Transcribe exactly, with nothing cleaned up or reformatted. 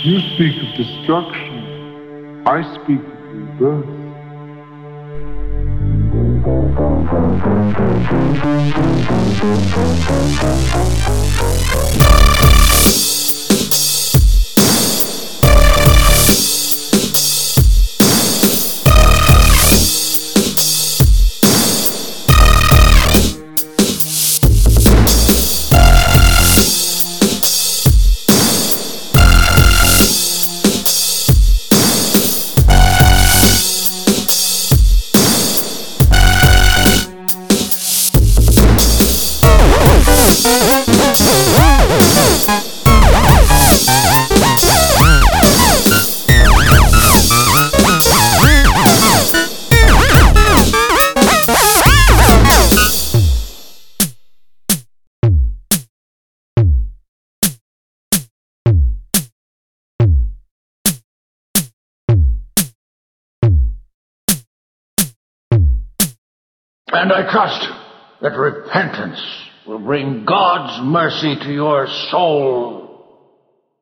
You speak of destruction. I speak of rebirth. And I trust that repentance will bring God's mercy to your soul.